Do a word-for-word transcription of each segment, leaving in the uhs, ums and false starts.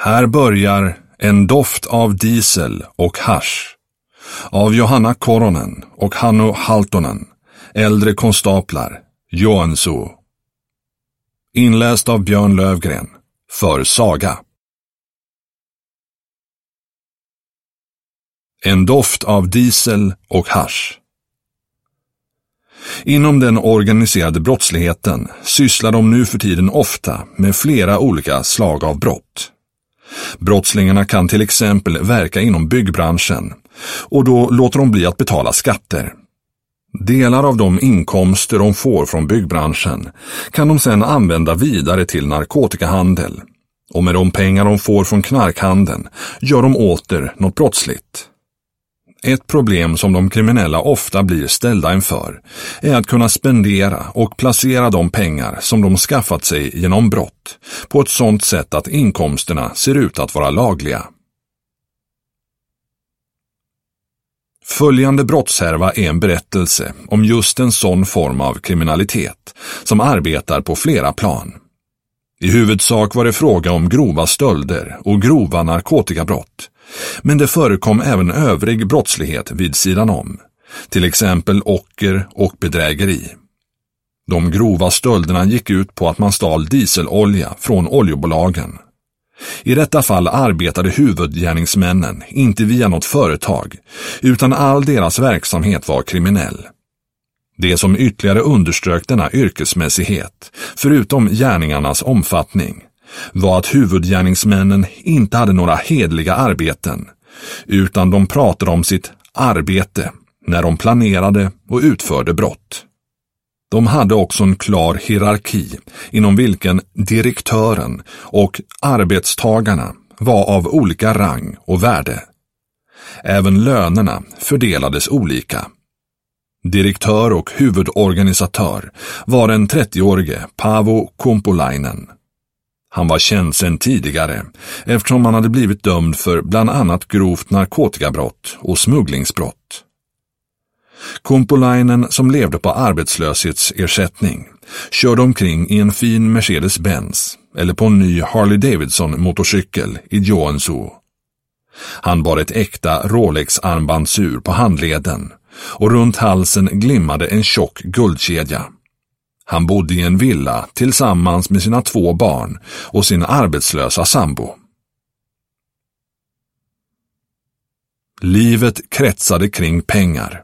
Här börjar En doft av diesel och hasch av Johanna Koronen och Hannu Haltonen, äldre konstaplar, Joensuu. Inläst av Björn Lövgren, för Saga. En doft av diesel och hasch. Inom den organiserade brottsligheten sysslar de nu för tiden ofta med flera olika slag av brott. Brottslingarna kan till exempel verka inom byggbranschen och då låter de bli att betala skatter. Delar av de inkomster de får från byggbranschen kan de sedan använda vidare till narkotikahandel, och med de pengar de får från knarkhandeln gör de åter något brottsligt. Ett problem som de kriminella ofta blir ställda inför är att kunna spendera och placera de pengar som de skaffat sig genom brott på ett sådant sätt att inkomsterna ser ut att vara lagliga. Följande brottshärva är en berättelse om just en sån form av kriminalitet som arbetar på flera plan. I huvudsak var det fråga om grova stölder och grova narkotikabrott, men det förekom även övrig brottslighet vid sidan om, till exempel ocker och bedrägeri. De grova stölderna gick ut på att man stal dieselolja från oljebolagen. I detta fall arbetade huvudgärningsmännen inte via något företag, utan all deras verksamhet var kriminell. Det som ytterligare underströk denna yrkesmässighet, förutom gärningarnas omfattning, var att huvudgärningsmännen inte hade några hedliga arbeten, utan de pratade om sitt arbete när de planerade och utförde brott. De hade också en klar hierarki inom vilken direktören och arbetstagarna var av olika rang och värde. Även lönerna fördelades olika. Direktör och huvudorganisatör var en trettioårige Paavo Kumpulainen. Han var känd sedan tidigare eftersom han hade blivit dömd för bland annat grovt narkotikabrott och smugglingsbrott. Kumpulainen, som levde på arbetslöshetsersättning, körde omkring i en fin Mercedes-Benz eller på en ny Harley-Davidson-motorcykel i Joensuu. Han bar ett äkta Rolex-armbandsur på handleden och runt halsen glimmade en tjock guldkedja. Han bodde i en villa tillsammans med sina två barn och sin arbetslösa sambo. Livet kretsade kring pengar.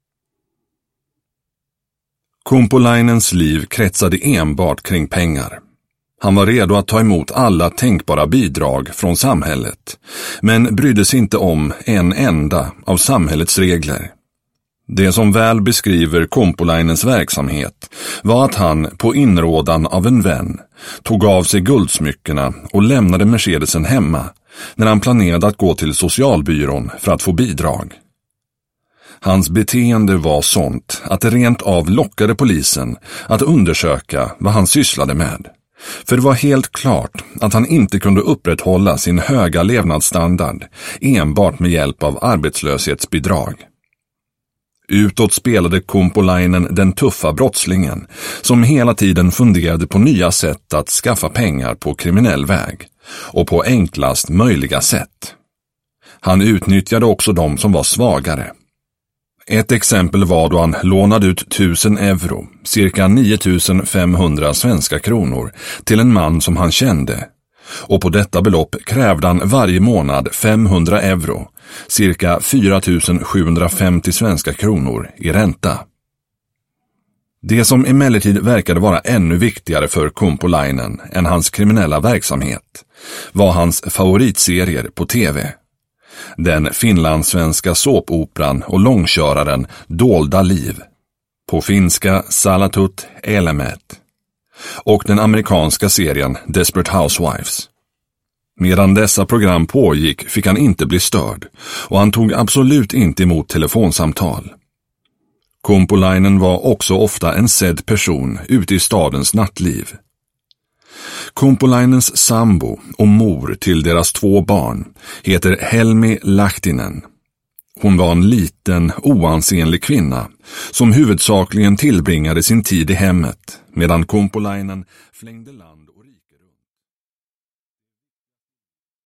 Kumpulainens liv kretsade enbart kring pengar. Han var redo att ta emot alla tänkbara bidrag från samhället, men brydde sig inte om en enda av samhällets regler. Det som väl beskriver Kumpulainens verksamhet var att han på inrådan av en vän tog av sig guldsmyckena och lämnade Mercedesen hemma när han planerade att gå till socialbyrån för att få bidrag. Hans beteende var sånt att det rent av lockade polisen att undersöka vad han sysslade med. För det var helt klart att han inte kunde upprätthålla sin höga levnadsstandard enbart med hjälp av arbetslöshetsbidrag. Utåt spelade Kumpulainen den tuffa brottslingen som hela tiden funderade på nya sätt att skaffa pengar på kriminell väg och på enklast möjliga sätt. Han utnyttjade också de som var svagare. Ett exempel var då han lånade ut tusen euro, cirka nio tusen femhundra svenska kronor, till en man som han kände. Och på detta belopp krävde han varje månad femhundra euro, cirka fyra tusen sjuhundrafemtio svenska kronor i ränta. Det som emellertid verkade vara ännu viktigare för Kumpulainen än hans kriminella verksamhet var hans favoritserier på tv. Den finlandssvenska såpoperan och långköraren Dolda liv, på finska Salatut Elemet, och den amerikanska serien Desperate Housewives. Medan dessa program pågick fick han inte bli störd, och han tog absolut inte emot telefonsamtal. Kumpulainen var också ofta en sedd person ute i stadens nattliv. Kumpulainens sambo och mor till deras två barn heter Helmi Lahtinen. Hon var en liten, oansenlig kvinna som huvudsakligen tillbringade sin tid i hemmet, medan Kumpulainen flängde land